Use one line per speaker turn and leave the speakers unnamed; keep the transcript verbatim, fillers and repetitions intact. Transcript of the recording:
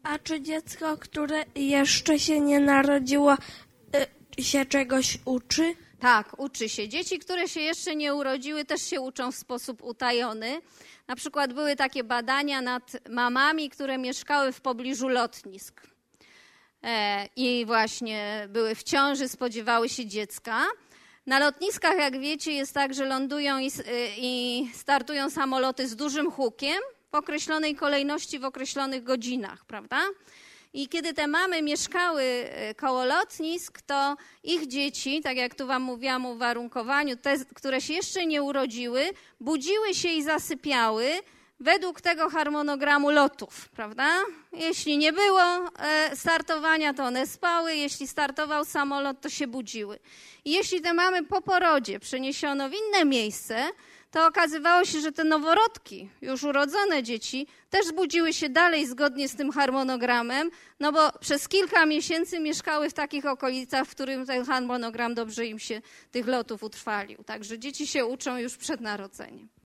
A czy dziecko, które jeszcze się nie narodziło, y, się czegoś uczy?
Tak, uczy się. Dzieci, które się jeszcze nie urodziły, też się uczą w sposób utajony. Na przykład były takie badania nad mamami, które mieszkały w pobliżu lotnisk. E, I właśnie były w ciąży, spodziewały się dziecka. Na lotniskach, jak wiecie, jest tak, że lądują i, i startują samoloty z dużym hukiem w określonej kolejności, w określonych godzinach, prawda? I kiedy te mamy mieszkały koło lotnisk, to ich dzieci, tak jak tu wam mówiłam o uwarunkowaniu, te, które się jeszcze nie urodziły, budziły się i zasypiały według tego harmonogramu lotów, prawda? Jeśli nie było startowania, to one spały, jeśli startował samolot, to się budziły. I jeśli te mamy po porodzie przeniesiono w inne miejsce, to okazywało się, że te noworodki, już urodzone dzieci, też budziły się dalej zgodnie z tym harmonogramem, no bo przez kilka miesięcy mieszkały w takich okolicach, w którym ten harmonogram dobrze im się tych lotów utrwalił. Także dzieci się uczą już przed narodzeniem.